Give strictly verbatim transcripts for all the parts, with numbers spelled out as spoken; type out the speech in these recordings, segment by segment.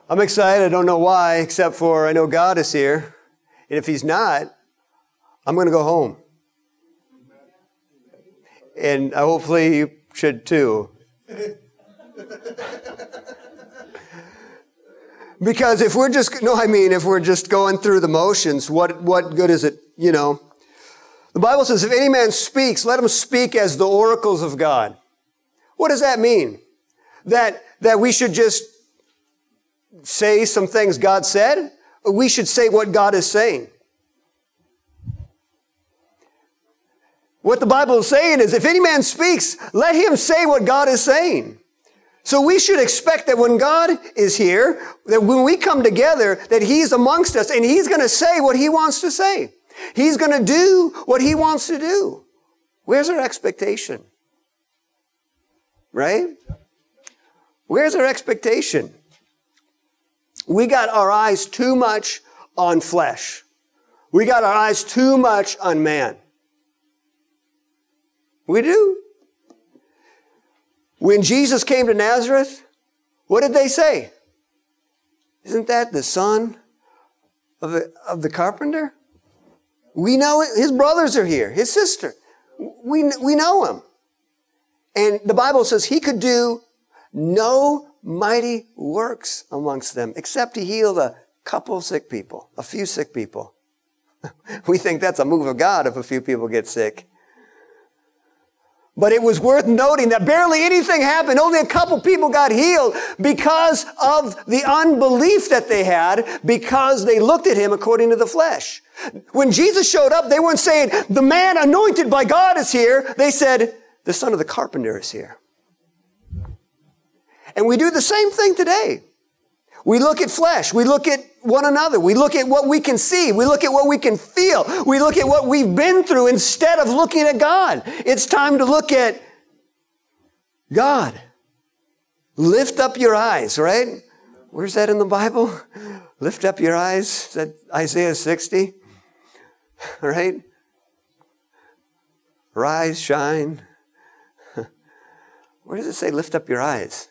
I'm excited. I don't know why, except for I know God is here. And if He's not, I'm going to go home. And I hopefully you should too. Because if we're just, no, I mean, if we're just going through the motions, what, what good is it, you know? The Bible says, if any man speaks, let him speak as the oracles of God. What does that mean? That, that we should just say some things God said? Or we should say what God is saying? What the Bible is saying is, if any man speaks, let him say what God is saying. So we should expect that when God is here, that when we come together, that He's amongst us and He's going to say what He wants to say. He's going to do what He wants to do. Where's our expectation? Right? Where's our expectation? We got our eyes too much on flesh. We got our eyes too much on man. We do. When Jesus came to Nazareth, what did they say? Isn't that the son of the, of the carpenter? We know it. His brothers are here, his sister. We, we know him. And the Bible says he could do no mighty works amongst them, except he healed a couple sick people, a few sick people. We think that's a move of God if a few people get sick. But it was worth noting that barely anything happened. Only a couple people got healed because of the unbelief that they had, because they looked at him according to the flesh. When Jesus showed up, they weren't saying, the man anointed by God is here. They said, the son of the carpenter is here. And we do the same thing today. We look at flesh. We look at one another. We look at what we can see. We look at what we can feel. We look at what we've been through instead of looking at God. It's time to look at God. Lift up your eyes, right? Where's that in the Bible? Lift up your eyes. Is that Isaiah sixty? Right? Rise, shine. Where does it say lift up your eyes?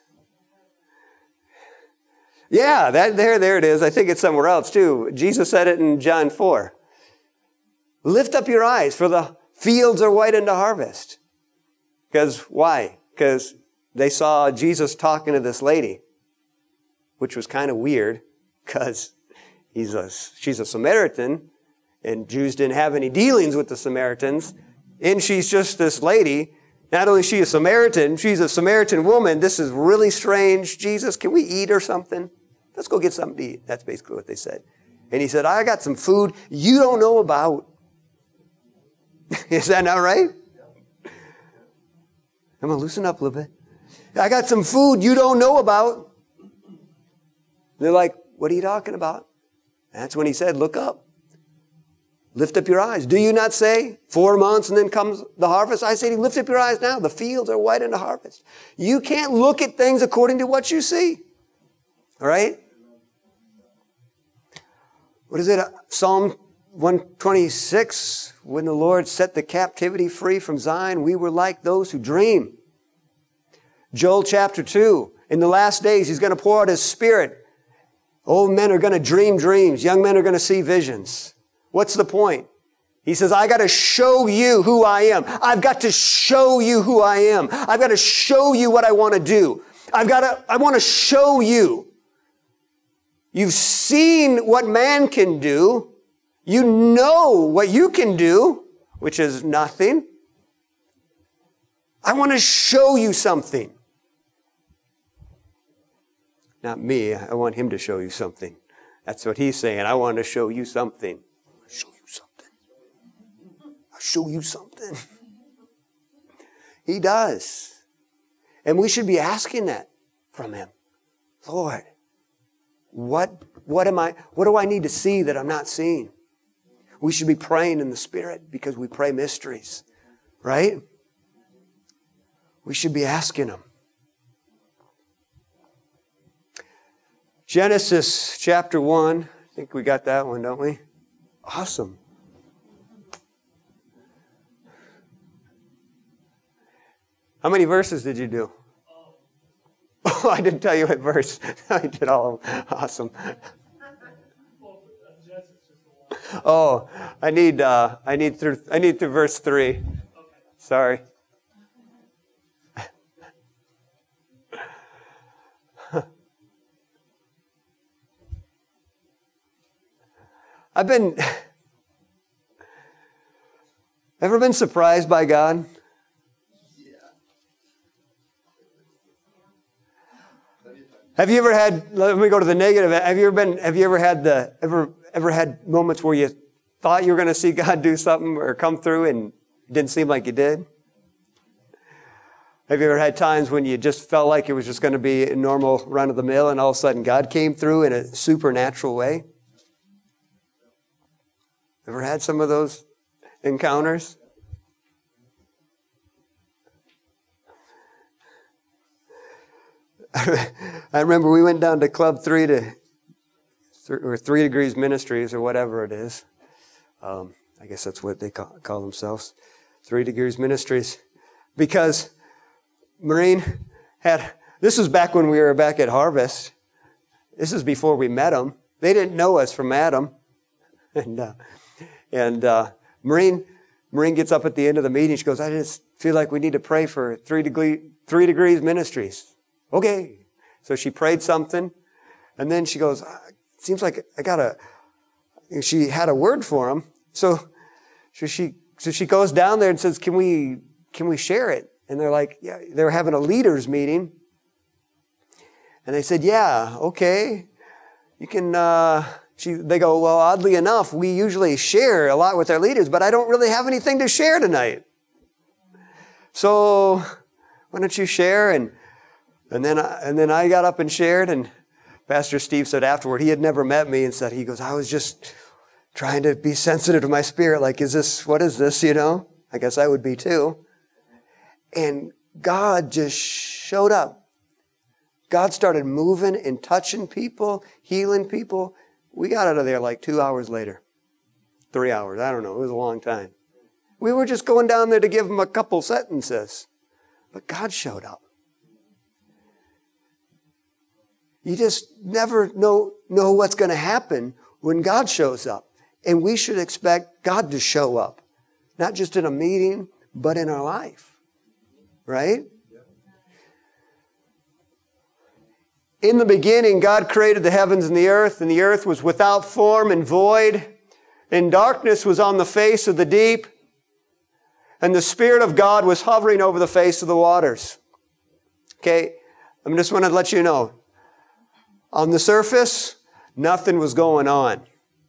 Yeah, that there, there it is. I think it's somewhere else too. Jesus said it in John four. Lift up your eyes, for the fields are white unto harvest. Because why? Because they saw Jesus talking to this lady, which was kind of weird, because he's a she's a Samaritan, and Jews didn't have any dealings with the Samaritans, and she's just this lady. Not only is she a Samaritan, she's a Samaritan woman. This is really strange. Jesus, can we eat or something? Let's go get something to eat. That's basically what they said. And he said, I got some food you don't know about. Is that not right? I'm going to loosen up a little bit. I got some food you don't know about. They're like, what are you talking about? That's when he said, look up. Lift up your eyes. Do you not say, four months and then comes the harvest? I say to you, lift up your eyes now. The fields are white unto harvest. You can't look at things according to what you see. All right? What is it? Psalm one twenty-six, when the Lord set the captivity free from Zion, we were like those who dream. Joel chapter two, in the last days, He's going to pour out His Spirit. Old men are going to dream dreams. Young men are going to see visions. What's the point? He says, I got to show you who I am. I've got to show you who I am. I've got to show you what I want to do. I've got to, I want to show you. You've seen what man can do. You know what you can do, which is nothing. I want to show you something. Not me. I want Him to show you something. That's what He's saying. I want to show you something. Show you something. I'll show you something. He does. And we should be asking that from Him. Lord, what, what am I, what do I need to see that I'm not seeing? We should be praying in the Spirit because we pray mysteries, right? We should be asking Him. Genesis chapter one. I think we got that one, don't we? Awesome. How many verses did you do? Oh, I didn't tell you what verse. I did all of them. Awesome. Oh, I need uh, I need through I need through verse three. Sorry. I've been ever been surprised by God? Have you ever had, let me go to the negative. Have you ever been, have you ever had the, ever, ever had moments where you thought you were going to see God do something or come through and it didn't seem like you did? Have you ever had times when you just felt like it was just going to be a normal run of the mill and all of a sudden God came through in a supernatural way? Ever had some of those encounters? I remember we went down to Club Three to, or Three Degrees Ministries or whatever it is. Um, I guess that's what they call, call themselves, Three Degrees Ministries, because Maureen had. This was back when we were back at Harvest. This is before we met them. They didn't know us from Adam, and uh, and uh, Maureen Maureen gets up at the end of the meeting. She goes, "I just feel like we need to pray for Three Degree Three Degrees Ministries." Okay. So she prayed something, and then she goes, "It seems like I got a," she had a word for him. So, so she, so she goes down there and says, can we, can we share it? And they're like, yeah, they were having a leaders meeting. And they said, yeah, okay. You can, uh, she, they go, well, oddly enough, we usually share a lot with our leaders, but I don't really have anything to share tonight. So why don't you share? And And then, I, and then I got up and shared, and Pastor Steve said afterward, he had never met me, and said, he goes, I was just trying to be sensitive to my spirit, like, is this, what is this, you know? I guess I would be too. And God just showed up. God started moving and touching people, healing people. We got out of there like two hours later. Three hours, I don't know, it was a long time. We were just going down there to give him a couple sentences. But God showed up. You just never know, know what's going to happen when God shows up. And we should expect God to show up. Not just in a meeting, but in our life. Right? In the beginning, God created the heavens and the earth, and the earth was without form and void, and darkness was on the face of the deep, and the Spirit of God was hovering over the face of the waters. Okay? I just want to let you know. On the surface, nothing was going on.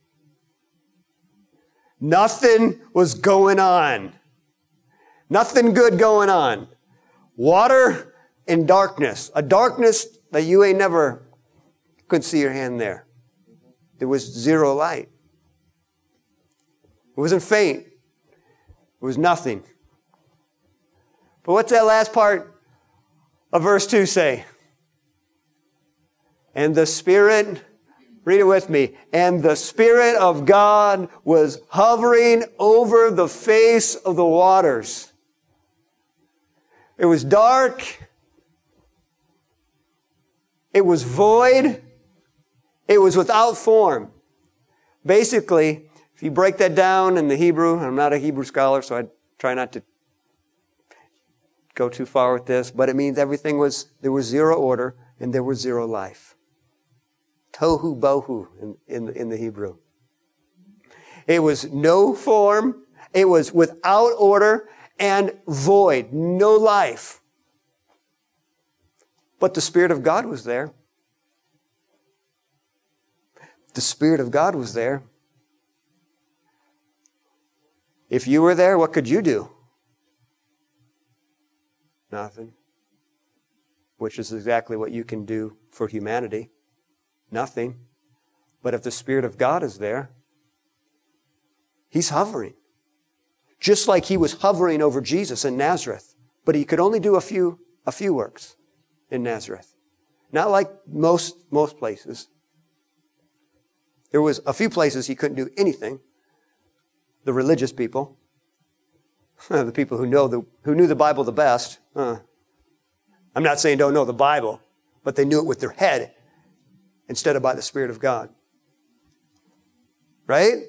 Nothing was going on. Nothing good going on. Water and darkness. A darkness that you ain't never could see your hand there. There was zero light. It wasn't faint. It was nothing. But what's that last part of verse two say? And the Spirit, read it with me, and the Spirit of God was hovering over the face of the waters. It was dark. It was void. It was without form. Basically, if you break that down in the Hebrew, I'm not a Hebrew scholar, so I try not to go too far with this, but it means everything was, there was zero order and there was zero life. Tohu bohu in, in, in the Hebrew. It was no form. It was without order and void. No life. But the Spirit of God was there. The Spirit of God was there. If you were there, what could you do? Nothing. Which is exactly what you can do for humanity. Nothing. But if the Spirit of God is there, He's hovering. Just like He was hovering over Jesus in Nazareth. But He could only do a few, a few works in Nazareth. Not like most, most places. There was a few places He couldn't do anything. The religious people. The people who know the, who knew the Bible the best. Uh, I'm not saying don't know the Bible. but they knew it with their head instead of by the Spirit of God. Right?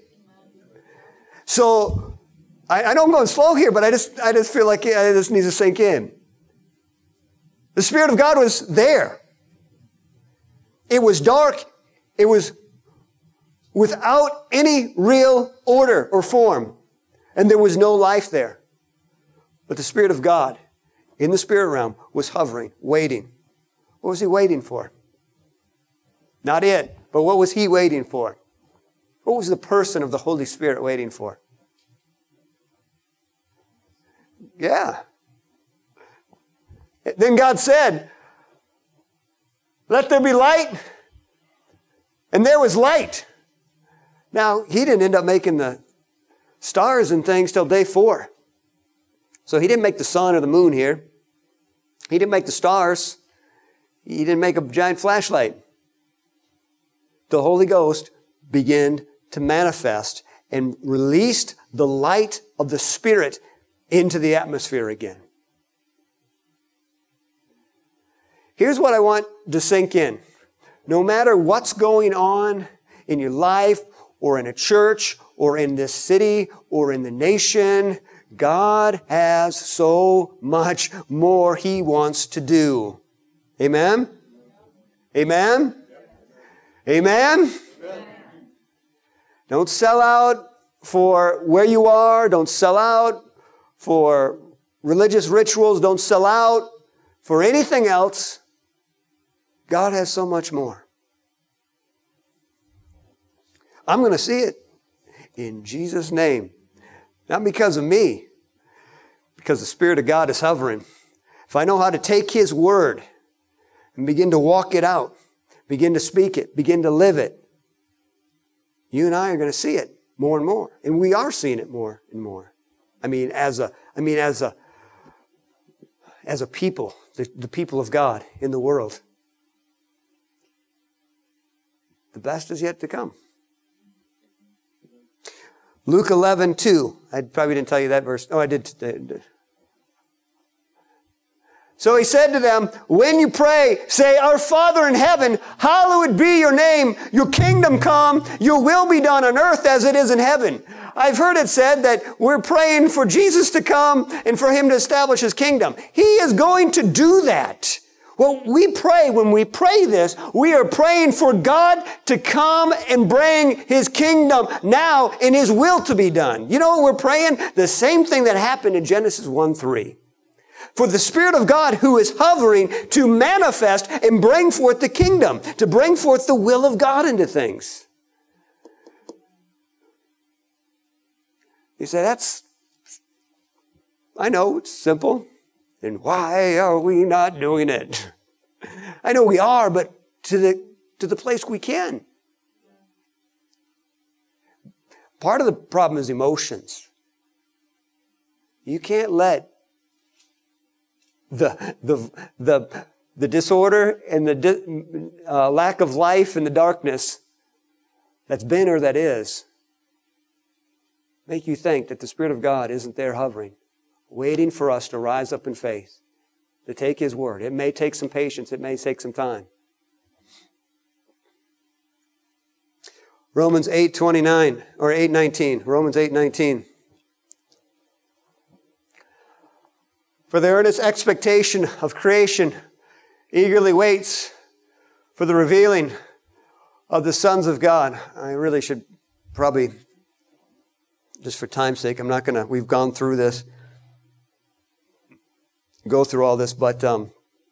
So, I, I know I'm going slow here, but I just, I just feel like it just needs to sink in. The Spirit of God was there. It was dark. It was without any real order or form. And there was no life there. But the Spirit of God, in the spirit realm, was hovering, waiting. What was He waiting for? Not it, but what was He waiting for? What was the person of the Holy Spirit waiting for? Yeah. Then God said, let there be light. And there was light. Now, He didn't end up making the stars and things till day four. So He didn't make the sun or the moon here. He didn't make the stars. He didn't make a giant flashlight. The Holy Ghost began to manifest and released the light of the Spirit into the atmosphere again. Here's what I want to sink in. No matter what's going on in your life or in a church or in this city or in the nation, God has so much more He wants to do. Amen? Amen? Amen? Amen? Don't sell out for where you are. Don't sell out for religious rituals. Don't sell out for anything else. God has so much more. I'm going to see it in Jesus' name. Not because of me, because the Spirit of God is hovering. If I know how to take His Word and begin to walk it out, begin to speak it, begin to live it, you and I are going to see it more and more. And we are seeing it more and more. I mean, as a, I mean, as a, as a people, the, the people of God in the world. The best is yet to come. Luke eleven two. I probably didn't tell you that verse. Oh, I did. So He said to them, when you pray, say, Our Father in heaven, hallowed be your name. Your kingdom come. Your will be done on earth as it is in heaven. I've heard it said that we're praying for Jesus to come and for Him to establish His kingdom. He is going to do that. Well, we pray, when we pray this, we are praying for God to come and bring His kingdom now and His will to be done. You know what we're praying? The same thing that happened in Genesis one three. For the Spirit of God who is hovering to manifest and bring forth the kingdom, to bring forth the will of God into things. You say, that's, I know, it's simple. Then why are we not doing it? I know we are, but to the, to the place we can. Part of the problem is emotions. You can't let the, the, the, the disorder and the di- uh, lack of life and the darkness that's been or that is make you think that the Spirit of God isn't there hovering, waiting for us to rise up in faith, to take His word. It may take some patience. It may take some time. Romans eight twenty-nine, or eight nineteen. Romans eight nineteen. For the earnest expectation of creation eagerly waits for the revealing of the sons of God. I really should probably, just for time's sake, I'm not going to, we've gone through this, go through all this, but um,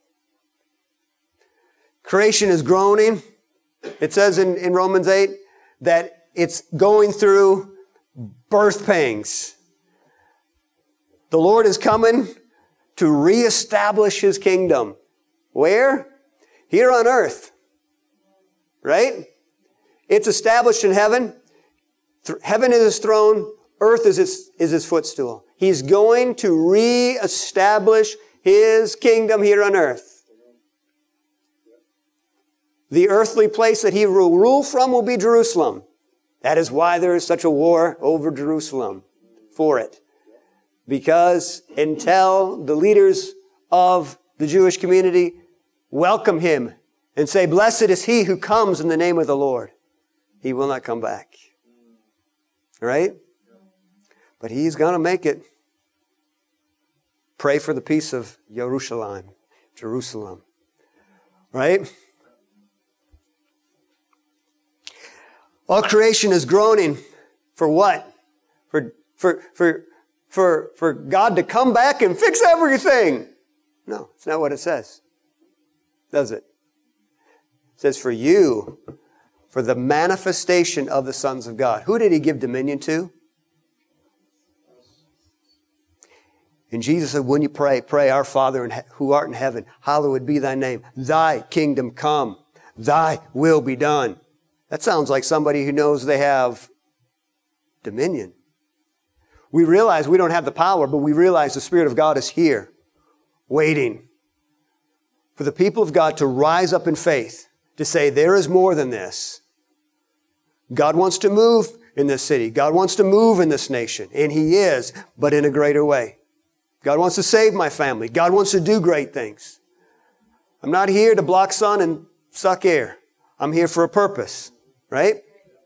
creation is groaning. It says in, in Romans eight that it's going through birth pangs. The Lord is coming to reestablish His kingdom. Where? Here on earth. Right? It's established in heaven. Heaven is His throne. Earth is His, is His footstool. He's going to reestablish His kingdom here on earth. The earthly place that He will rule from will be Jerusalem. That is why there is such a war over Jerusalem for it. Because until the leaders of the Jewish community welcome him and say, blessed is he who comes in the name of the Lord. He will not come back. Right? But he's going to make it. Pray for the peace of Jerusalem. Jerusalem. Right? All creation is groaning for what? For, for, for, for, for God to come back and fix everything. No, it's not what it says. Does it? It says for you, for the manifestation of the sons of God. Who did he give dominion to? And Jesus said, when you pray, pray, our Father in he- who art in heaven, hallowed be thy name. Thy kingdom come. Thy will be done. That sounds like somebody who knows they have dominion. We realize we don't have the power, but we realize the Spirit of God is here, waiting for the people of God to rise up in faith, to say, there is more than this. God wants to move in this city. God wants to move in this nation. And he is, but in a greater way. God wants to save my family. God wants to do great things. I'm not here to block sun and suck air. I'm here for a purpose. Right?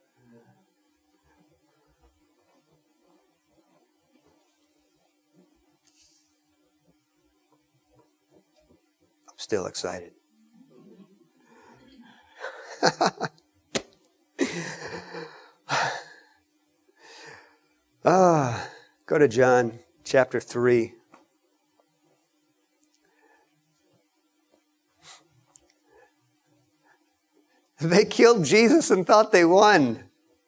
I'm still excited. ah, go to John chapter three. They killed Jesus and thought they won.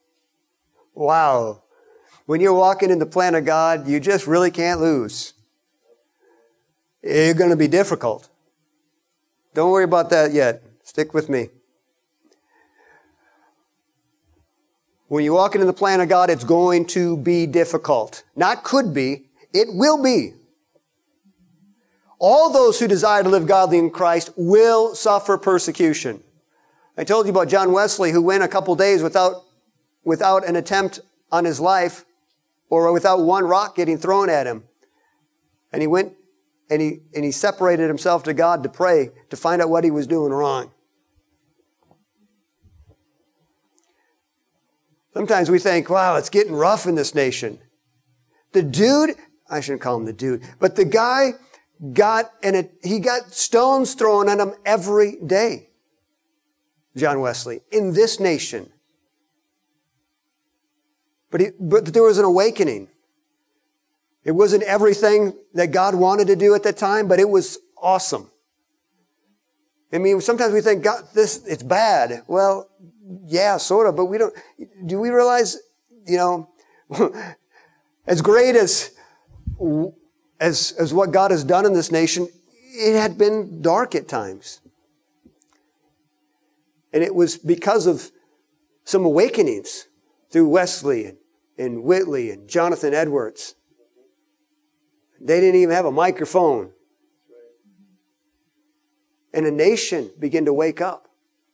Wow. When you're walking in the plan of God, you just really can't lose. It's going to be difficult. Don't worry about that yet. Stick with me. When you're walking in the plan of God, it's going to be difficult. Not could be, it will be. All those who desire to live godly in Christ will suffer persecution. I told you about John Wesley, who went a couple days without, without an attempt on his life, or without one rock getting thrown at him. And he went and he, and he separated himself to God to pray, to find out what he was doing wrong. Sometimes we think, wow, it's getting rough in this nation. The dude, I shouldn't call him the dude, but the guy got, and it, he got stones thrown at him every day. John Wesley, in this nation. But, he, but there was an awakening. It wasn't everything that God wanted to do at that time, but it was awesome. I mean, sometimes we think, God, this, it's bad. Well, yeah, sort of, but we don't, do we realize, you know, as great as, as, as what God has done in this nation, it had been dark at times. And it was because of some awakenings through Wesley and, and Whitley and Jonathan Edwards. They didn't even have a microphone. And a nation began to wake up.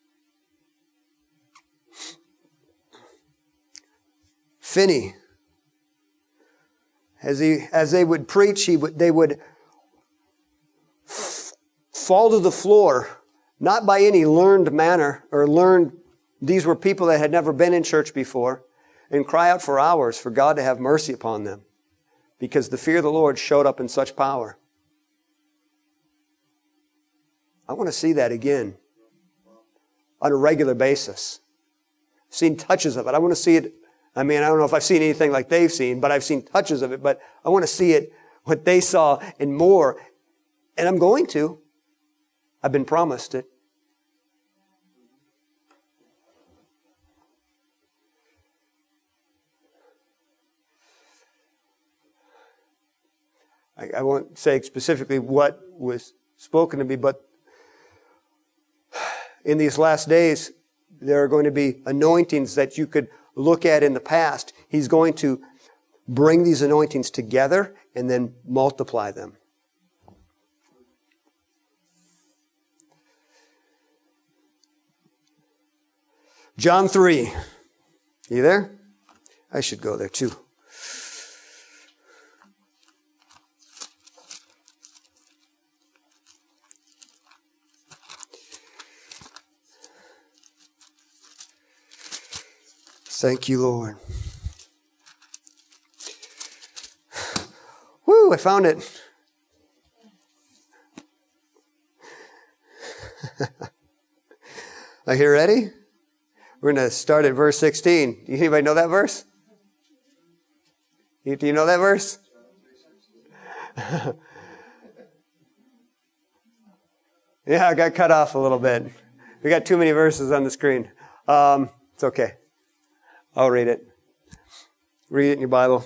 Finney, as he as they would preach, he would they would f- fall to the floor. Not by any learned manner or learned, these were people that had never been in church before, and cry out for hours for God to have mercy upon them, because the fear of the Lord showed up in such power. I want to see that again on a regular basis. I've seen touches of it. I want to see it. I mean, I don't know if I've seen anything like they've seen, but I've seen touches of it, but I want to see it, what they saw and more, and I'm going to. I've been promised it. I, I won't say specifically what was spoken to me, but in these last days, there are going to be anointings that you could look at in the past. He's going to bring these anointings together and then multiply them. John three. You there? I should go there too. Thank you, Lord. Woo, I found it. Are you ready? We're going to start at verse sixteen. Do anybody know that verse? Do you know that verse? Yeah, I got cut off a little bit. We got too many verses on the screen. Um, it's okay. I'll read it. Read it in your Bible.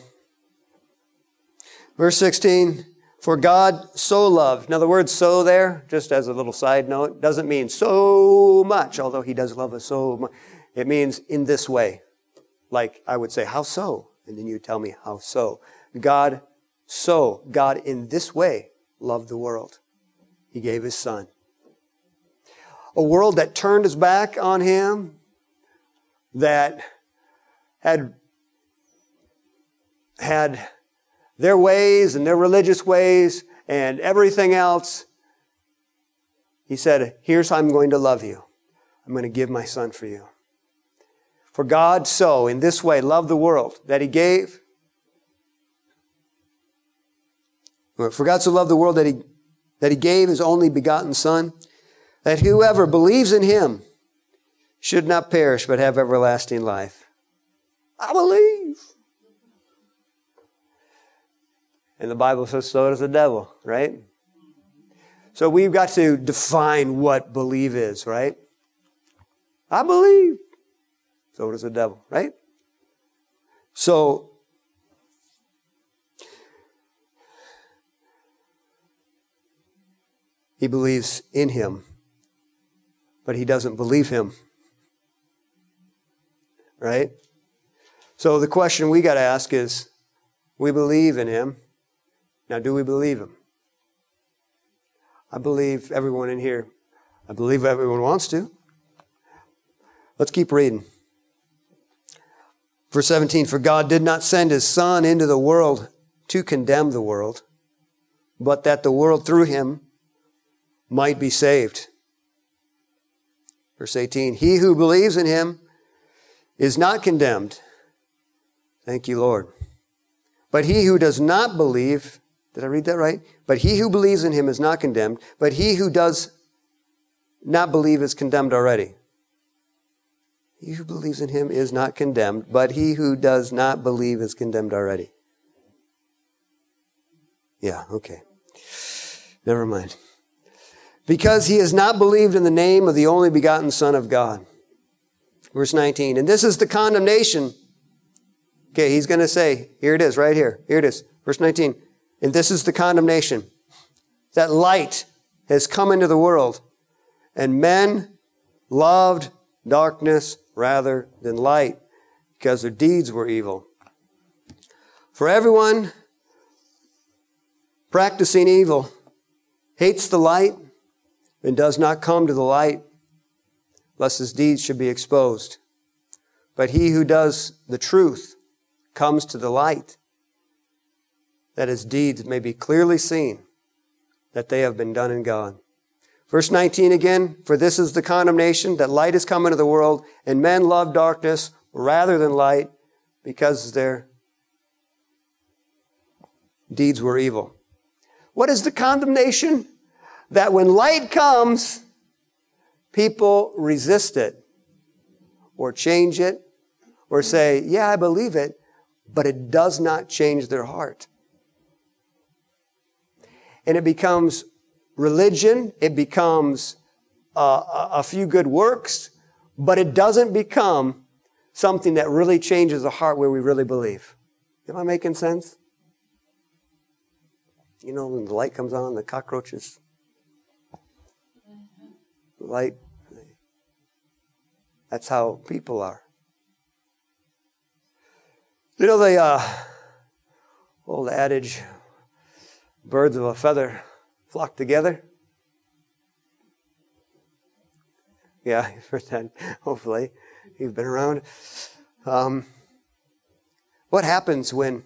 Verse sixteen, for God so loved. Now the word so there, just as a little side note, doesn't mean so much, although he does love us so much. It means in this way. Like I would say, how so? And then you tell me how so. God so, God in this way loved the world. He gave his son. A world that turned his back on him, that had, had their ways and their religious ways and everything else. He said, here's how I'm going to love you. I'm going to give my son for you. For God so, in this way, loved the world that he gave. For God so loved the world that he, that he gave his only begotten son, that whoever believes in him should not perish but have everlasting life. I believe. And the Bible says so does the devil, right? So we've got to define what believe is, right? I believe. So does the devil, right? So, he believes in him, but he doesn't believe him. Right? So the question we got to ask is, we believe in him. Now, do we believe him? I believe everyone in here. I believe everyone wants to. Let's keep reading. Verse seventeen, for God did not send his son into the world to condemn the world, but that the world through him might be saved. Verse eighteen, he who believes in him is not condemned. Thank you, Lord. But he who does not believe, did I read that right? But he who believes in him is not condemned, but he who does not believe is condemned already. He who believes in him is not condemned, but he who does not believe is condemned already. Yeah, okay. Never mind. Because he has not believed in the name of the only begotten Son of God. Verse nineteen, and this is the condemnation. Okay, he's going to say, here it is, right here. Here it is. Verse nineteen, and this is the condemnation, that light has come into the world, and men loved darkness rather than light, because their deeds were evil. For everyone practicing evil hates the light and does not come to the light, lest his deeds should be exposed. But he who does the truth comes to the light, that his deeds may be clearly seen, that they have been done in God. Verse nineteen again, for this is the condemnation, that light has come into the world, and men love darkness rather than light, because their deeds were evil. What is the condemnation? That when light comes, people resist it, or change it, or say, yeah, I believe it, but it does not change their heart. And it becomes religion, it becomes uh, a few good works, but it doesn't become something that really changes the heart where we really believe. Am I making sense? You know, when the light comes on, the cockroaches, light, that's how people are. You know the uh, old adage, birds of a feather flock together? Yeah, you've heard that, hopefully. You've been around. Um, what happens when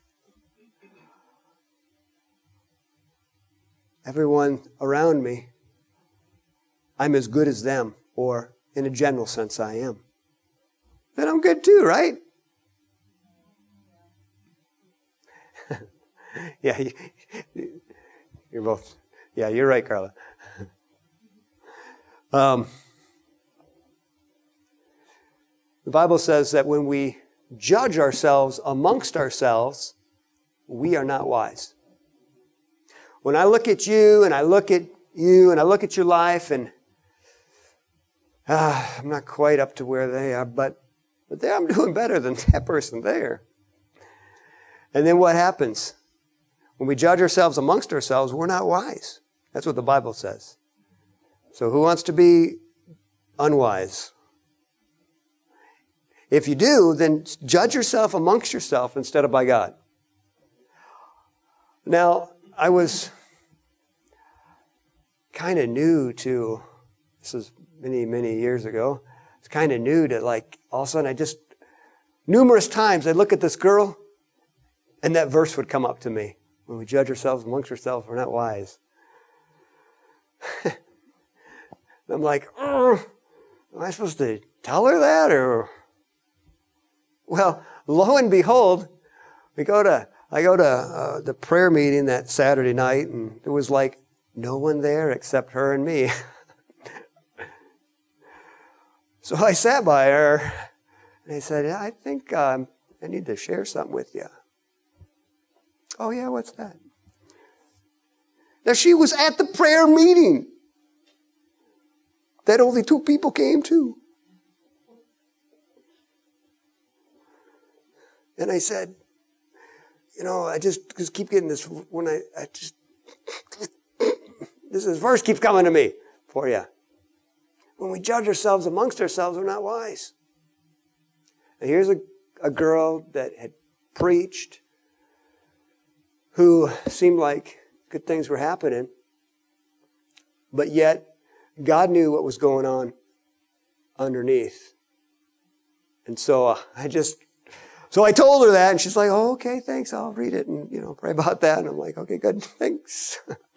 everyone around me, I'm as good as them, or in a general sense, I am? then I'm good too, right? Yeah, you're both. Yeah, you're right, Carla. Um, the Bible says that when we judge ourselves amongst ourselves, we are not wise. When I look at you and I look at you and I look at your life and ah, I'm not quite up to where they are, but, but there I'm doing better than that person there. And then what happens? When we judge ourselves amongst ourselves, we're not wise. That's what the Bible says. So who wants to be unwise? If you do, then judge yourself amongst yourself instead of by God. Now, I was kind of new to, this was many, many years ago. It's kind of new to like, all of a sudden I just, numerous times I'd look at this girl and that verse would come up to me. When we judge ourselves amongst ourselves, we're not wise. I'm like, oh, am I supposed to tell her that? Or, well, lo and behold, we go to, I go to uh, the prayer meeting that Saturday night, and there was like no one there except her and me. So I sat by her, and I said, I think um, I need to share something with you. Oh, yeah, what's that? Now, she was at the prayer meeting that only two people came to. And I said, you know, I just, just keep getting this, when I, I just, this verse keeps coming to me for you. When we judge ourselves amongst ourselves, we're not wise. And here's a, a girl that had preached, who seemed like good things were happening, but yet God knew what was going on underneath. And so uh, I just, so I told her that, and she's like, oh, okay, thanks, I'll read it and, you know, pray about that. And I'm like, okay, good, thanks.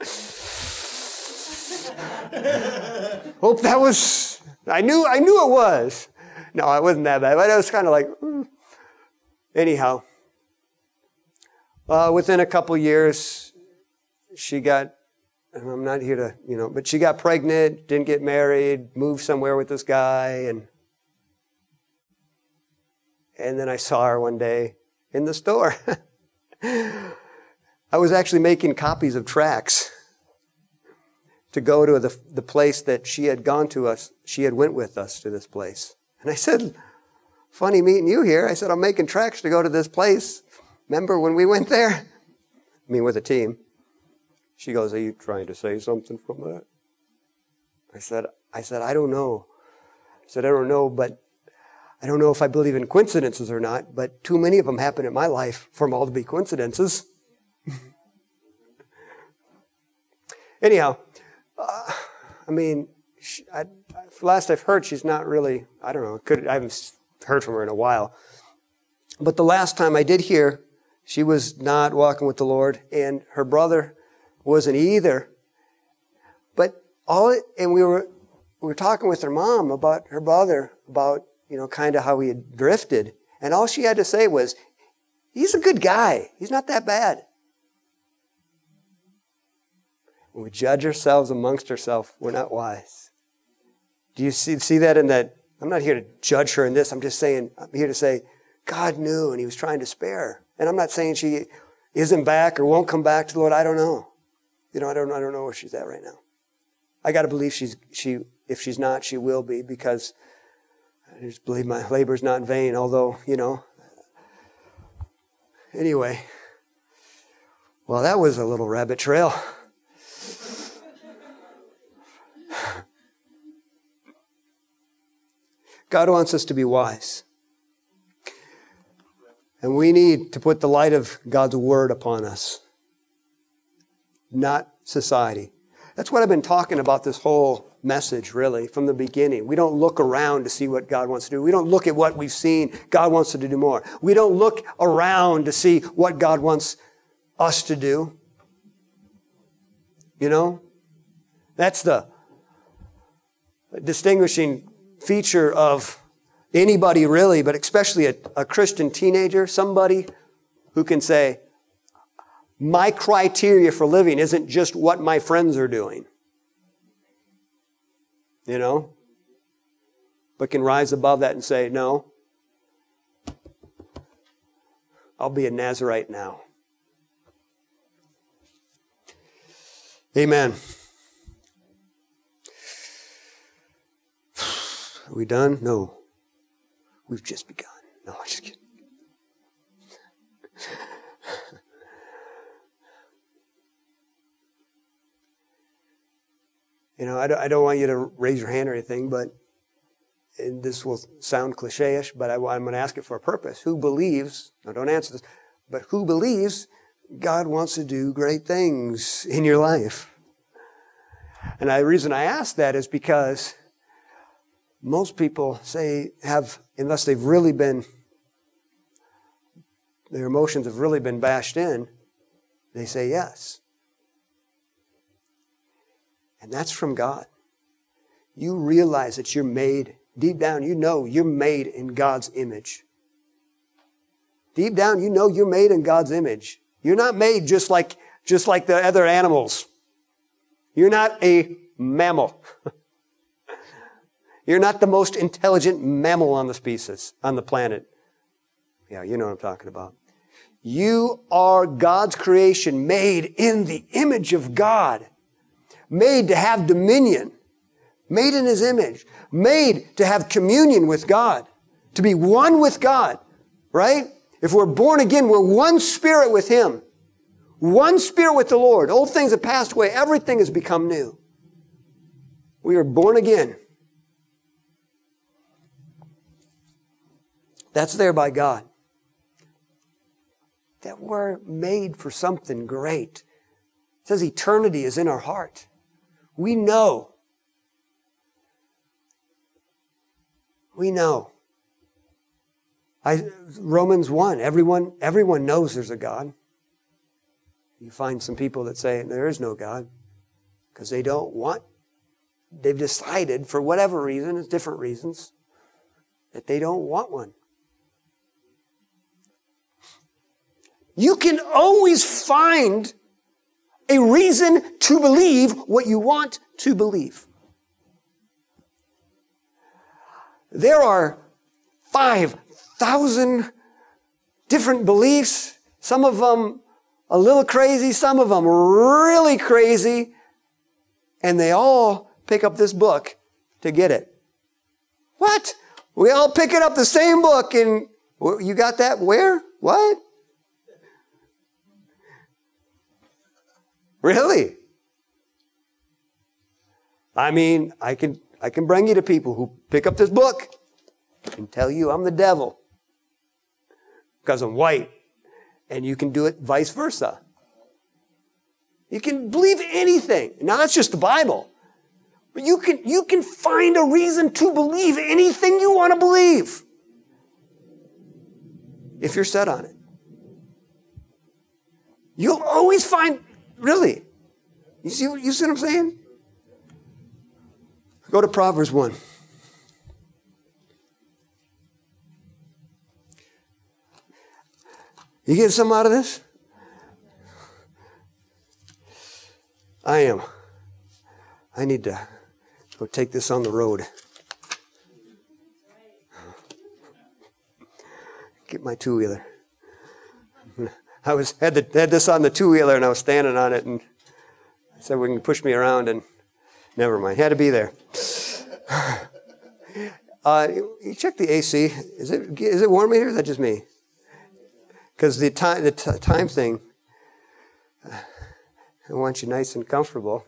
Hope that was, I knew, I knew it was. No, it wasn't that bad, but it was kind of like, mm. Anyhow. Uh, within a couple years, she got, and I'm not here to, you know, but she got pregnant, didn't get married, moved somewhere with this guy, and and then I saw her one day in the store. I was actually making copies of tracts to go to the the place that she had gone to us. She had went with us to this place. And I said, funny meeting you here. I said, I'm making tracts to go to this place. Remember when we went there? I mean, with a team. She goes, are you trying to say something from that? I said, I said, I don't know. I said, I don't know, but I don't know if I believe in coincidences or not, but too many of them happen in my life for them all to be coincidences. Anyhow, uh, I mean, she, I, last I've heard, she's not really, I don't know, could, I haven't heard from her in a while. But the last time I did hear, she was not walking with the Lord, and her brother wasn't either. But all it, and we were we were talking with her mom about her brother, about, you know, kind of how he had drifted. And all she had to say was, he's a good guy. He's not that bad. When we judge ourselves amongst ourselves, we're not wise. Do you see, see that in that? I'm not here to judge her in this. I'm just saying, I'm here to say, God knew, and he was trying to spare her. And I'm not saying she isn't back or won't come back to the Lord. I don't know. You know, I don't, I don't know where she's at right now. I got to believe she's, she, if she's not, she will be, because I just believe my labor is not in vain, although, you know. Anyway. Well, that was a little rabbit trail. God wants us to be wise. And we need to put the light of God's word upon us, not society. That's what I've been talking about this whole message, really, from the beginning. We don't look around to see what God wants to do. We don't look at what we've seen. God wants to do more. We don't look around to see what God wants us to do. You know? That's the distinguishing feature of Anybody really, but especially a, a Christian teenager, somebody who can say, my criteria for living isn't just what my friends are doing. You know? But can rise above that and say, no, I'll be a Nazirite now. Amen. Are we done? No. We've just begun. No, I'm just kidding. You know, I don't, I don't want you to raise your hand or anything, but and this will sound cliche-ish, but I, I'm going to ask it for a purpose. Who believes, now don't answer this, but who believes God wants to do great things in your life? And the reason I ask that is because most people say have, unless they've really been, their emotions have really been bashed in, they say yes. And that's from God. You realize that you're made, deep down you know you're made in God's image. Deep down you know you're made in God's image. You're not made just like, just like the other animals. You're not a mammal. You're not the most intelligent mammal on the species, on the planet. Yeah, you know what I'm talking about. You are God's creation, made in the image of God. Made to have dominion. Made in His image. Made to have communion with God. To be one with God. Right? If we're born again, we're one spirit with Him. One spirit with the Lord. Old things have passed away. Everything has become new. We are born again. That's there by God. That we're made for something great. It says eternity is in our heart. We know. We know. I, Romans one, everyone, everyone knows there's a God. You find some people that say there is no God because they don't want, they've decided for whatever reason, it's different reasons, that they don't want one. You can always find a reason to believe what you want to believe. There are five thousand different beliefs, some of them a little crazy, some of them really crazy, and they all pick up this book to get it. What? We all pick it up the same book and you got that where? What? Really? I mean, I can I can bring you to people who pick up this book and tell you I'm the devil because I'm white, and you can do it vice versa. You can believe anything. Now that's just the Bible. But you can you can find a reason to believe anything you want to believe if you're set on it. You'll always find. Really? You see, you see what I'm saying? Go to Proverbs one. You get something out of this? I am. I need to go take this on the road. Get my two-wheeler. I was had, the, had this on the two-wheeler and I was standing on it and I said, "We can push me around," and never mind. Had to be there. uh, you check the A C. Is it is it warm in here or is that just me? Because the time the t- time thing, I want you nice and comfortable.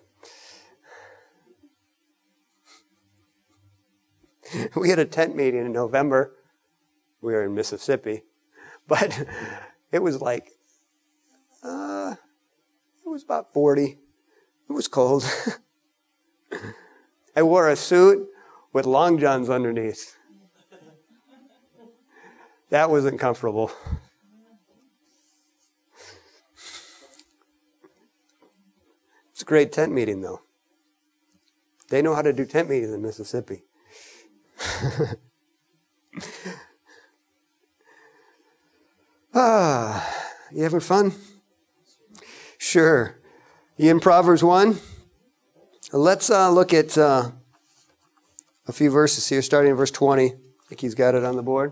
We had a tent meeting in November. We were in Mississippi, but it was like. Uh, it was about forty. It was cold. I wore a suit with long johns underneath. That wasn't comfortable. It's a great tent meeting, though. They know how to do tent meetings in Mississippi. Ah, you having fun? Sure. You in Proverbs one? Let's uh, look at uh, a few verses here, starting in verse twenty. I think he's got it on the board.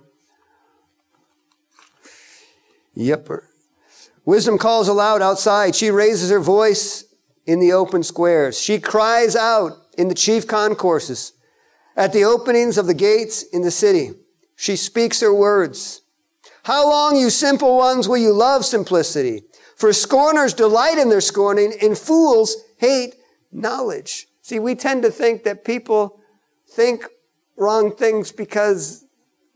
Yep. Wisdom calls aloud outside. She raises her voice in the open squares. She cries out in the chief concourses, at the openings of the gates in the city. She speaks her words. How long, you simple ones, will you love simplicity? For scorners delight in their scorning, and fools hate knowledge. See, we tend to think that people think wrong things because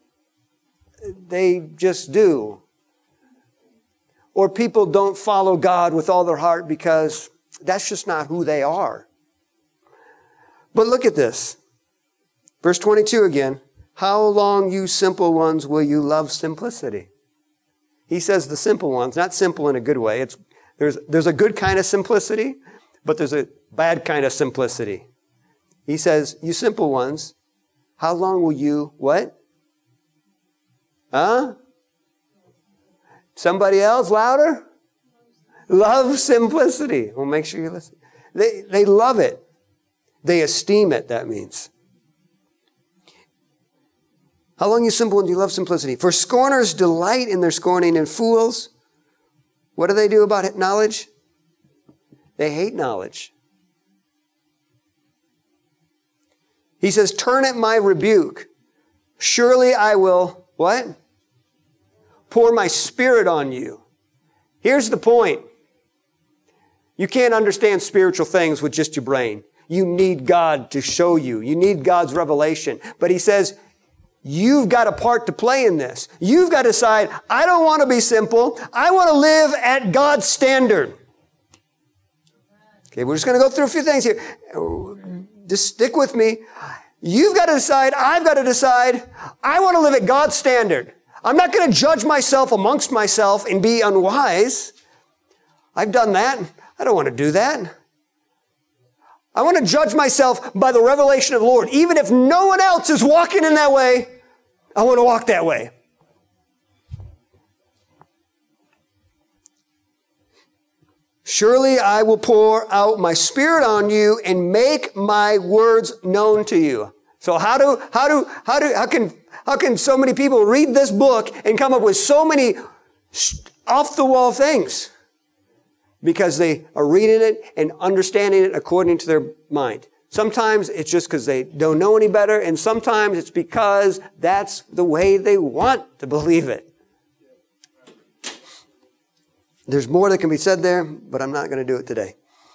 they just do. Or people don't follow God with all their heart because that's just not who they are. But look at this. Verse twenty-two again. How long, you simple ones, will you love simplicity? He says the simple ones, not simple in a good way. It's, there's, there's a good kind of simplicity, but there's a bad kind of simplicity. He says, you simple ones, how long will you, what? Huh? Somebody else, louder? Love simplicity. Well, make sure you listen. They, they love it. They esteem it, that means. How long, you simple ones, you love simplicity? For scorners delight in their scorning, and fools, what do they do about knowledge? They hate knowledge. He says, turn at my rebuke. Surely I will, what? Pour my spirit on you. Here's the point. You can't understand spiritual things with just your brain. You need God to show you. You need God's revelation. But he says, you've got a part to play in this. You've got to decide, I don't want to be simple. I want to live at God's standard. Okay, we're just going to go through a few things here. Just stick with me. You've got to decide, I've got to decide, I want to live at God's standard. I'm not going to judge myself amongst myself and be unwise. I've done that. I don't want to do that. I want to judge myself by the revelation of the Lord. Even if no one else is walking in that way, I want to walk that way. Surely I will pour out my spirit on you and make my words known to you. So how do, how do, how do, how can, how can so many people read this book and come up with so many off-the-wall things? Because they are reading it and understanding it according to their mind. Sometimes it's just because they don't know any better, and sometimes it's because that's the way they want to believe it. There's more that can be said there, but I'm not going to do it today.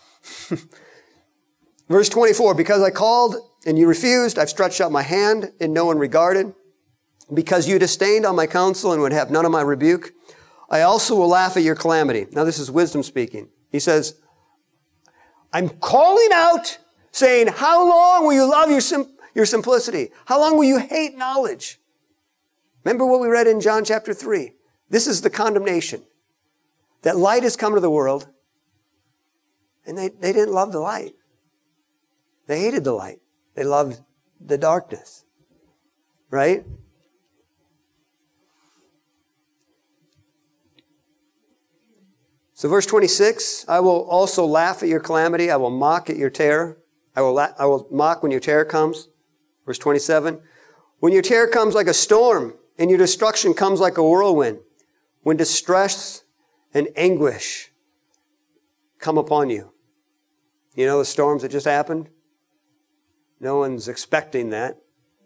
Verse twenty-four, because I called and you refused, I've stretched out my hand and no one regarded. Because you disdained on my counsel and would have none of my rebuke, I also will laugh at your calamity. Now this is wisdom speaking. He says, I'm calling out, saying, how long will you love your, sim- your simplicity? How long will you hate knowledge? Remember what we read in John chapter three. This is the condemnation. That light has come to the world, and they, they didn't love the light. They hated the light. They loved the darkness. Right? So verse twenty-six, I will also laugh at your calamity. I will mock at your terror. I will, la- I will mock when your terror comes. Verse twenty-seven, when your terror comes like a storm and your destruction comes like a whirlwind, when distress and anguish come upon you. You know the storms that just happened? No one's expecting that.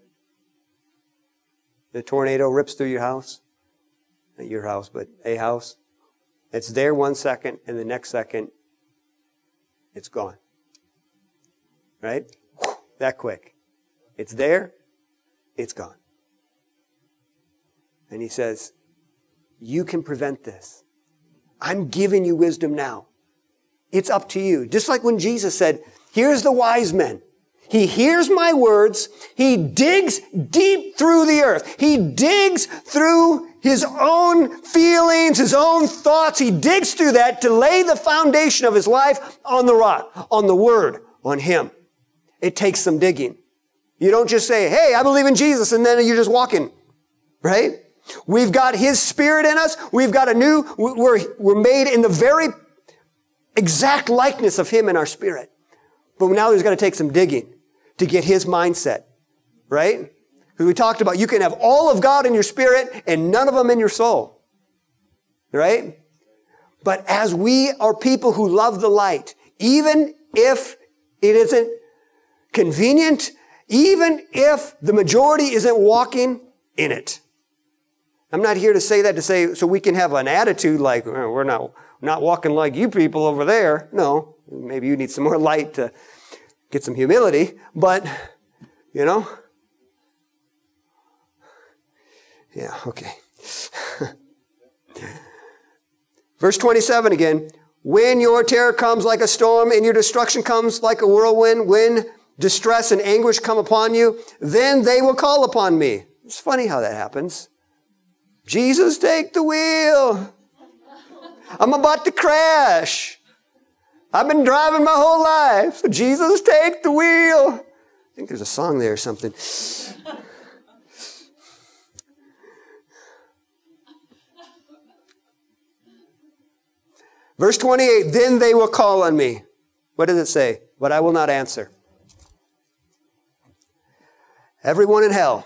The tornado rips through your house. Not your house, but a house. It's there one second, and the next second, it's gone. Right? That quick. It's there, it's gone. And he says, you can prevent this. I'm giving you wisdom now. It's up to you. Just like when Jesus said, here's the wise men. He hears my words. He digs deep through the earth. He digs through his own feelings, his own thoughts. He digs through that to lay the foundation of his life on the rock, on the word, on him. It takes some digging. You don't just say, hey, I believe in Jesus, and then you're just walking. Right? We've got His Spirit in us. We've got a new, we're, we're made in the very exact likeness of Him in our spirit. But now there's got to take some digging to get His mindset, right? Because we talked about you can have all of God in your spirit and none of them in your soul, right? But as we are people who love the light, even if it isn't convenient, even if the majority isn't walking in it. I'm not here to say that to say so we can have an attitude like, oh, we're not, not walking like you people over there. No, maybe you need some more light to get some humility, but, you know. Yeah, okay. Verse twenty-seven again. When your terror comes like a storm and your destruction comes like a whirlwind, when distress and anguish come upon you, then they will call upon me. It's funny how that happens. Jesus, take the wheel. I'm about to crash. I've been driving my whole life. So Jesus, take the wheel. I think there's a song there or something. Verse twenty-eight, then they will call on me. What does it say? But I will not answer. Everyone in hell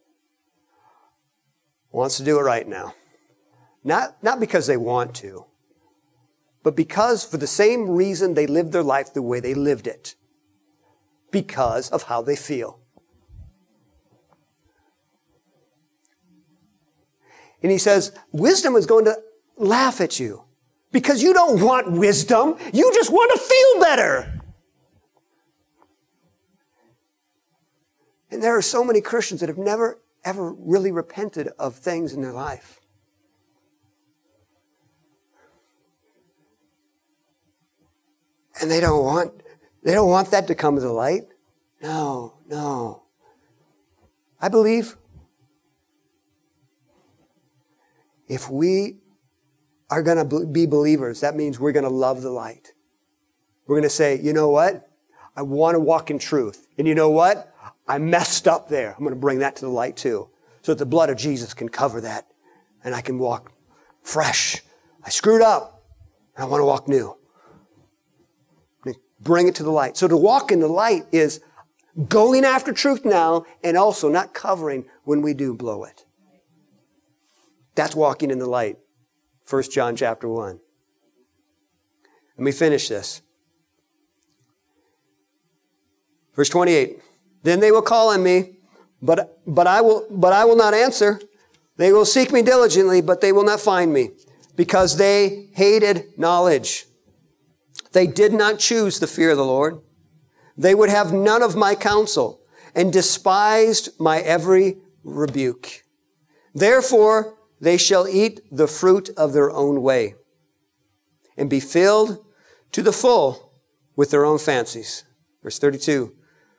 wants to do it right now. Not, not because they want to, but because for the same reason they lived their life the way they lived it. Because of how they feel. And he says, wisdom is going to laugh at you. Because you don't want wisdom. You just want to feel better. And there are so many Christians that have never, ever really repented of things in their life. And they don't want, they don't want that to come to the light. No, no. I believe if we are going to be believers, that means we're going to love the light. We're going to say, you know what? I want to walk in truth. And you know what? I messed up there. I'm going to bring that to the light too. So that the blood of Jesus can cover that. And I can walk fresh. I screwed up. And I want to walk new. Bring it to the light. So to walk in the light is going after truth now and also not covering when we do blow it. That's walking in the light. First John chapter one. Let me finish this. Verse twenty-eight. Then they will call on me, but, but, I will, but I will not answer. They will seek me diligently, but they will not find me, because they hated knowledge. They did not choose the fear of the Lord. They would have none of my counsel, and despised my every rebuke. Therefore, they shall eat the fruit of their own way, and be filled to the full with their own fancies. Verse thirty-two.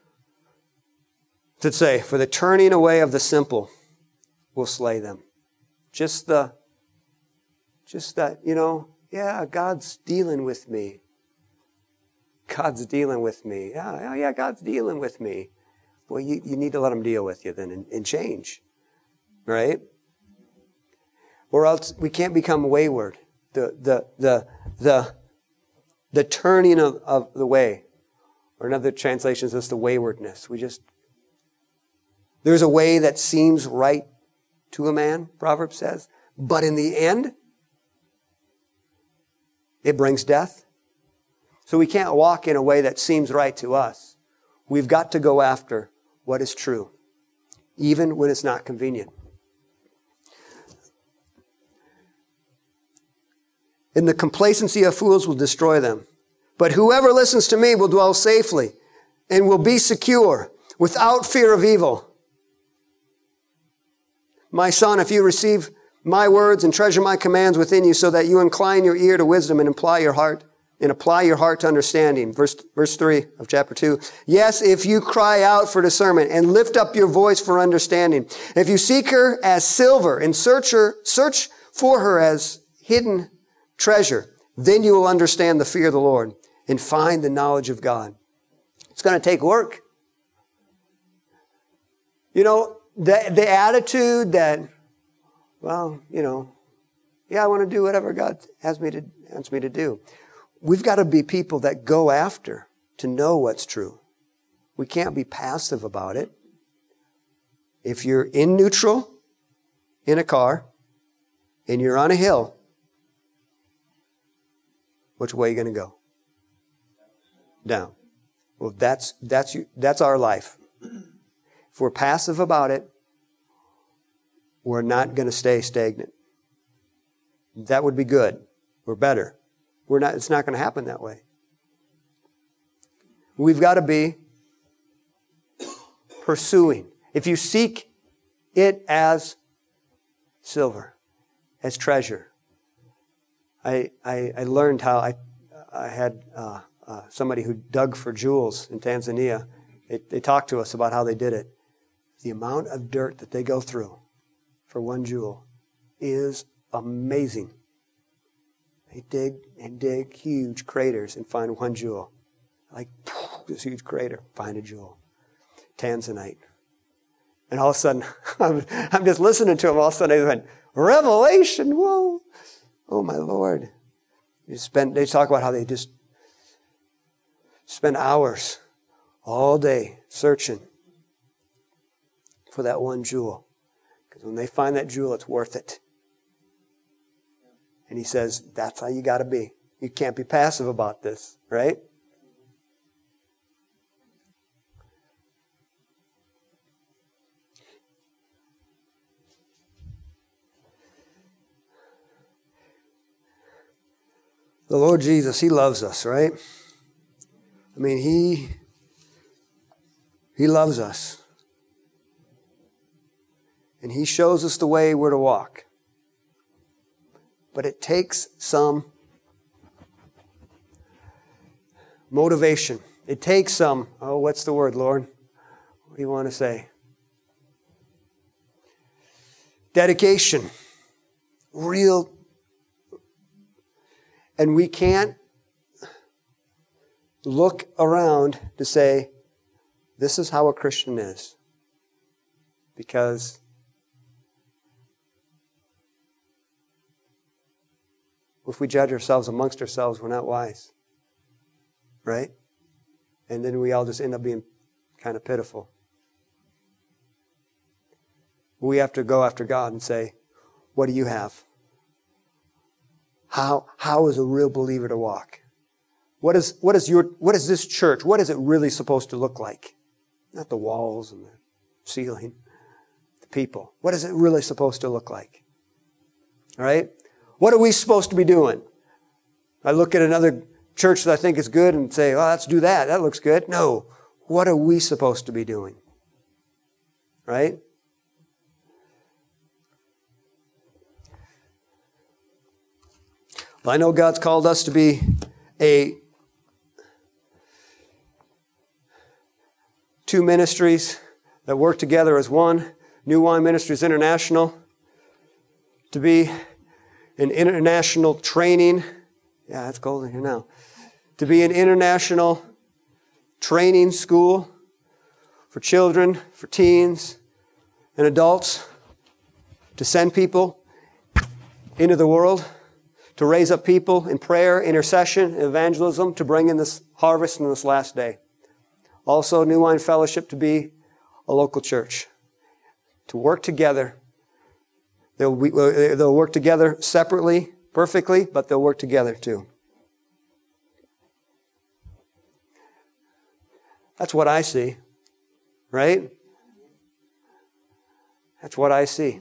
To say, for the turning away of the simple will slay them. Just the, just that, you know, yeah, God's dealing with me. God's dealing with me. Yeah, yeah, God's dealing with me. Well, you, you need to let him deal with you then and, and change. Right? Or else we can't become wayward. The, the, the, the, the turning of, of the way. Or another translation is the waywardness. We just, there's a way that seems right to a man, Proverbs says. But in the end, it brings death. So we can't walk in a way that seems right to us. We've got to go after what is true, even when it's not convenient. And the complacency of fools will destroy them. But whoever listens to me will dwell safely and will be secure without fear of evil. My son, if you receive my words and treasure my commands within you so that you incline your ear to wisdom and apply your heart and apply your heart to understanding. Verse, verse three of chapter two. Yes, if you cry out for discernment and lift up your voice for understanding. If you seek her as silver and search her, search for her as hidden treasure, then you will understand the fear of the Lord and find the knowledge of God. It's going to take work. You know, the, the attitude that, well, you know, yeah, I want to do whatever God has me to, wants me to do. We've got to be people that go after to know what's true. We can't be passive about it. If you're in neutral in a car and you're on a hill, which way are you going to go? Down. Well, that's that's you, that's our life. If we're passive about it, we're not going to stay stagnant. That would be good. We're better. We're not. It's not going to happen that way. We've got to be pursuing. If you seek it as silver, as treasure. I I, I learned how I I had uh, uh, somebody who dug for jewels in Tanzania. They, they talked to us about how they did it. The amount of dirt that they go through for one jewel is amazing. They dig and dig huge craters and find one jewel. Like this huge crater, find a jewel. Tanzanite. And all of a sudden, I'm, I'm just listening to them. All of a sudden, they went, revelation, whoa. Oh, my Lord. You spend, they talk about how they just spend hours all day searching for that one jewel. Because when they find that jewel, it's worth it. And he says, that's how you got to be. You can't be passive about this, right? The Lord Jesus, He loves us, right? I mean, He, He loves us. And He shows us the way we're to walk. But it takes some motivation. It takes some, oh, what's the word, Lord? What do you want to say? Dedication. Real. And we can't look around to say, this is how a Christian is. Because if we judge ourselves amongst ourselves, we're not wise. Right? And then we all just end up being kind of pitiful. We have to go after God and say, what do you have? How, how is a real believer to walk? What is, what is your, what is this church? What is it really supposed to look like? Not the walls and the ceiling, the people. What is it really supposed to look like? All right? What are we supposed to be doing? I look at another church that I think is good and say, oh, let's do that. That looks good. No. What are we supposed to be doing? Right? Well, I know God's called us to be a two ministries that work together as one. New Wine Ministries International. To be an international training. Yeah, it's cold in here now. To be an international training school for children, for teens, and adults. To send people into the world. To raise up people in prayer, intercession, evangelism, to bring in this harvest in this last day. Also, New Wine Fellowship to be a local church. To work together. They'll, be, they'll work together separately, perfectly, but they'll work together too. That's what I see. Right? That's what I see.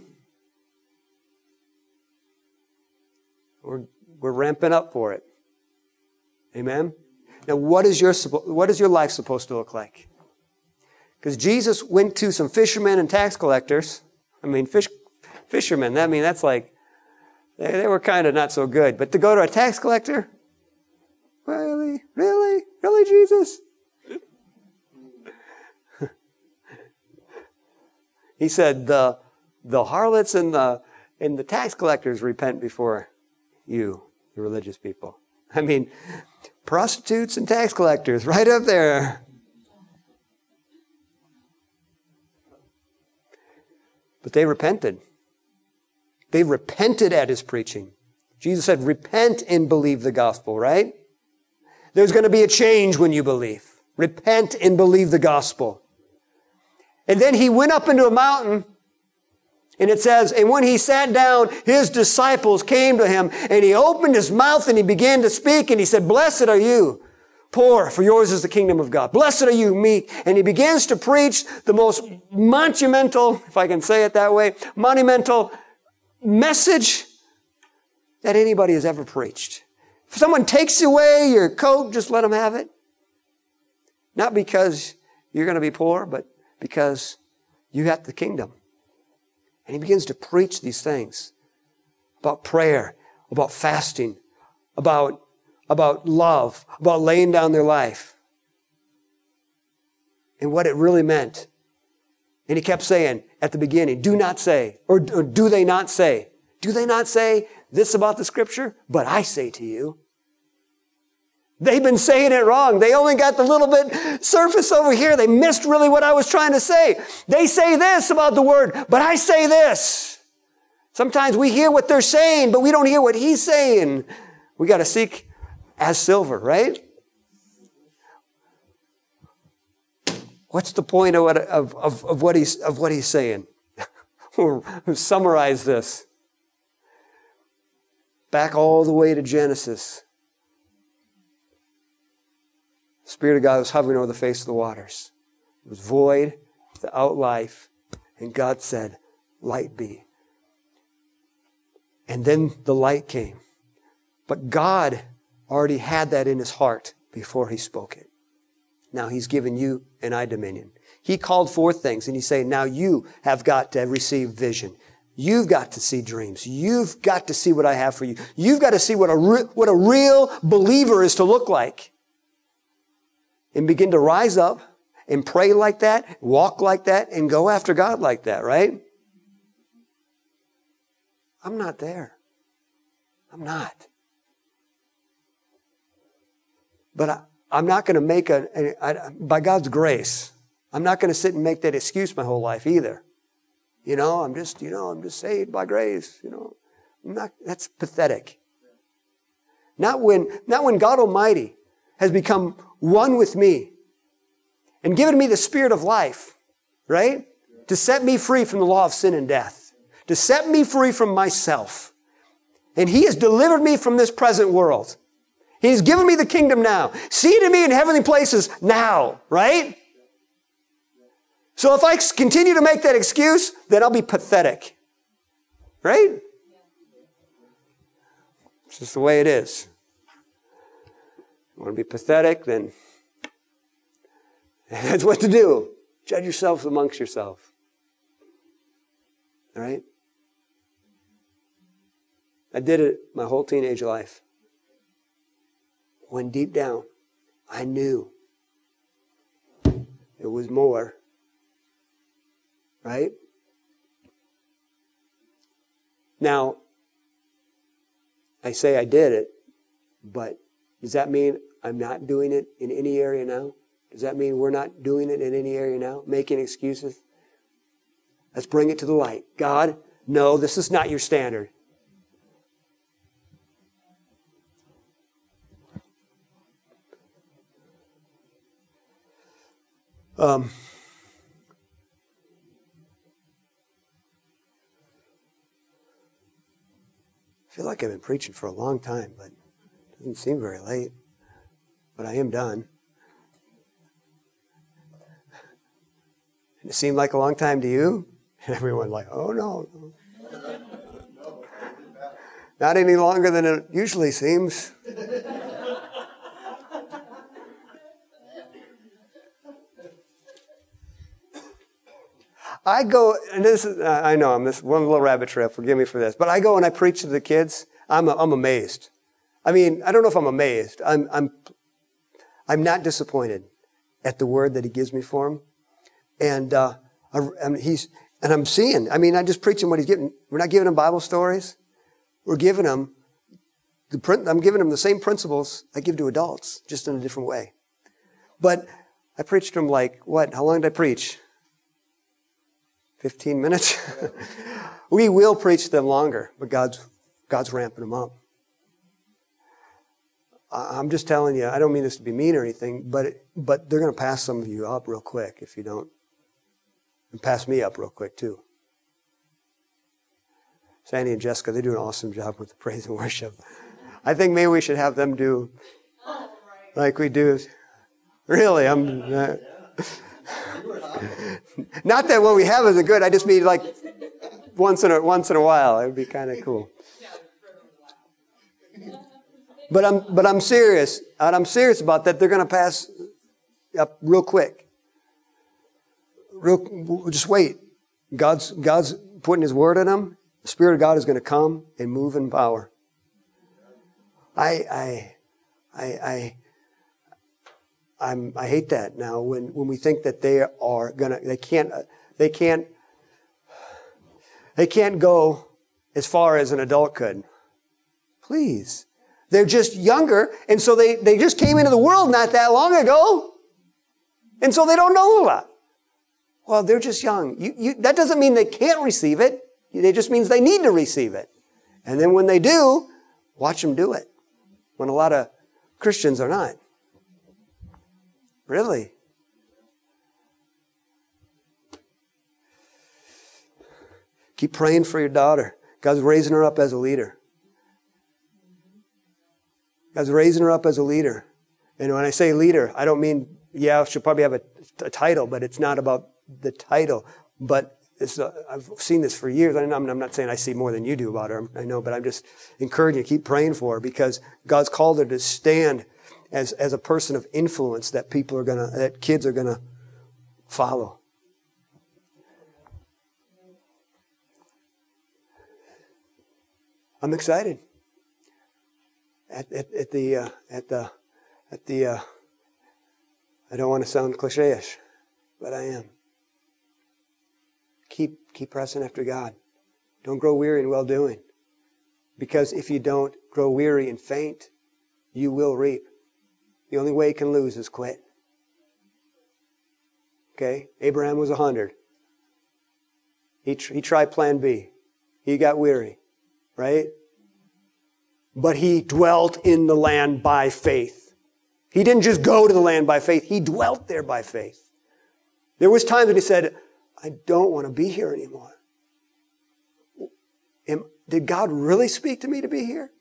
We're, we're ramping up for it. Amen? Now, what is your, what is your life supposed to look like? Because Jesus went to some fishermen and tax collectors. I mean, fish, fishermen, I mean, that's like, they, they were kind of not so good. But to go to a tax collector? Really? Really? Really, Jesus? He said, the, the harlots and the, and the tax collectors repent before you, the religious people. I mean, prostitutes and tax collectors, right up there. But they repented. They repented at his preaching. Jesus said, repent and believe the gospel, right? There's going to be a change when you believe. Repent and believe the gospel. And then he went up into a mountain, and it says, and when he sat down, his disciples came to him, and he opened his mouth and he began to speak, and he said, blessed are you, poor, for yours is the kingdom of God. Blessed are you, meek. And he begins to preach the most monumental, if I can say it that way, monumental message that anybody has ever preached. If someone takes away your coat, just let them have it. Not because you're going to be poor, but because you got the kingdom. And he begins to preach these things about prayer, about fasting, about, about love, about laying down their life, and what it really meant. And he kept saying at the beginning, do not say, or, or do they not say, do they not say this about the scripture? But I say to you. They've been saying it wrong. They only got the little bit surface over here. They missed really what I was trying to say. They say this about the word, but I say this. Sometimes we hear what they're saying, but we don't hear what he's saying. We got to seek as silver, right? What's the point of what, of, of, of what he's, of what he's saying? We'll summarize this. Back all the way to Genesis. The Spirit of God was hovering over the face of the waters. It was void, without life, and God said, light be. And then the light came. But God already had that in his heart before he spoke it. Now he's given you and I dominion. He called forth things, and he's saying, now you have got to receive vision. You've got to see dreams. You've got to see what I have for you. You've got to see what a, re- what a real believer is to look like. And begin to rise up and pray like that, walk like that, and go after God like that, right? I'm not there. I'm not. But I, I'm not going to make a, a, a, by God's grace, I'm not going to sit and make that excuse my whole life either. You know, I'm just, you know, I'm just saved by grace, you know. I'm not, that's pathetic. Not when, not when God Almighty has become one with me and given me the Spirit of life, right? To set me free from the law of sin and death. To set me free from myself. And he has delivered me from this present world. He's given me the kingdom now. Seated me in heavenly places now, right? So if I continue to make that excuse, then I'll be pathetic. Right? It's just the way it is. You want to be pathetic, then that's what to do. Judge yourselves amongst yourself. All right? I did it my whole teenage life. When deep down, I knew it was more. Right? Now, I say I did it, but does that mean I'm not doing it in any area now? Does that mean we're not doing it in any area now? Making excuses? Let's bring it to the light. God, no, this is not your standard. Um, I feel like I've been preaching for a long time, but it doesn't seem very late. But I am done. It seemed like a long time to you? And everyone like, oh no. Not any longer than it usually seems. I go, and this is, I know I'm this one little rabbit trail, forgive me for this, but I go and I preach to the kids, I'm, I'm amazed. I mean, I don't know if I'm amazed. I'm, I'm, I'm not disappointed at the word that he gives me for him. And, uh, I, and he's, and I'm seeing, I mean, I just preach him what he's giving. We're not giving him Bible stories. We're giving him, the, I'm giving him the same principles I give to adults, just in a different way. But I preached to him like, what, how long did I preach? fifteen minutes? We will preach to them longer, but God's, God's ramping them up. I'm just telling you, I don't mean this to be mean or anything, but it, but they're going to pass some of you up real quick if you don't. And pass me up real quick too. Sandy and Jessica, they do an awesome job with the praise and worship. I think maybe we should have them do like we do. Really, I'm uh, not that what we have isn't good. I just mean like once in a once in a while. It would be kind of cool. But I'm but I'm serious, and I'm serious about that. They're going to pass up real quick. Real, just wait. God's God's putting His word in them. The Spirit of God is going to come and move in power. I I I I I'm, I hate that now when, when we think that they are gonna they can't they can't they can't go as far as an adult could. Please. They're just younger, and so they, they just came into the world not that long ago. And so they don't know a lot. Well, they're just young. You, you, that doesn't mean they can't receive it. It just means they need to receive it. And then when they do, watch them do it. When a lot of Christians are not. Really? Keep praying for your daughter. God's raising her up as a leader. God's raising her up as a leader. And when I say leader, I don't mean, yeah, she'll probably have a, a title, but it's not about the title. But it's, uh, I've seen this for years. I'm, I'm not saying I see more than you do about her. I know, but I'm just encouraging you, keep praying for her because God's called her to stand as, as a person of influence that people are going to, that kids are going to follow. I'm excited. At, at, at the, uh, at the, at the, uh, I don't want to sound cliche-ish, but I am. Keep, keep pressing after God. Don't grow weary in well-doing. Because if you don't grow weary and faint, you will reap. The only way you can lose is quit. Okay? Abraham was a hundred. He, tr- he tried plan B. He got weary. Right? But he dwelt in the land by faith. He didn't just go to the land by faith. He dwelt there by faith. There was times when he said, I don't want to be here anymore. Am, did God really speak to me to be here?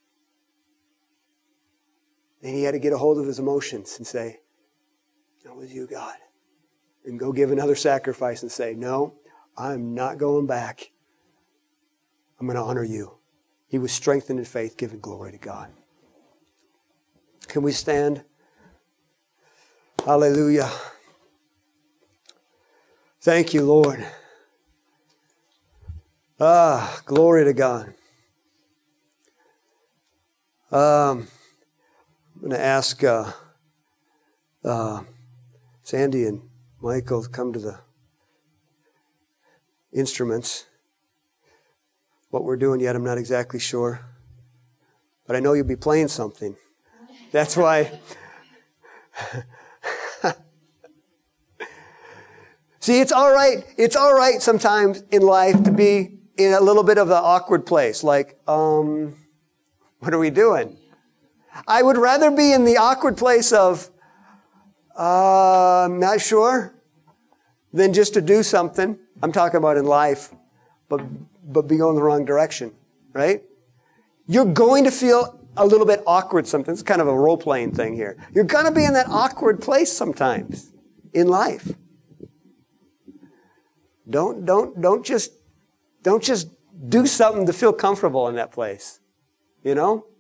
And he had to get a hold of his emotions and say, that was you, God. And go give another sacrifice and say, no, I'm not going back. I'm going to honor you. He was strengthened in faith, giving glory to God. Can we stand? Hallelujah. Thank you, Lord. Ah, glory to God. Um, I'm going to ask uh, uh, Sandy and Michael to come to the instruments. What we're doing yet, I'm not exactly sure. But I know you'll be playing something. That's why. See, it's all right. It's all right sometimes in life to be in a little bit of an awkward place. Like, um, what are we doing? I would rather be in the awkward place of, uh, I'm not sure, than just to do something. I'm talking about in life, but but be going the wrong direction, right? You're going to feel a little bit awkward sometimes. It's kind of a role-playing thing here. You're going to be in that awkward place sometimes in life. Don't don't don't just don't just do something to feel comfortable in that place. You know?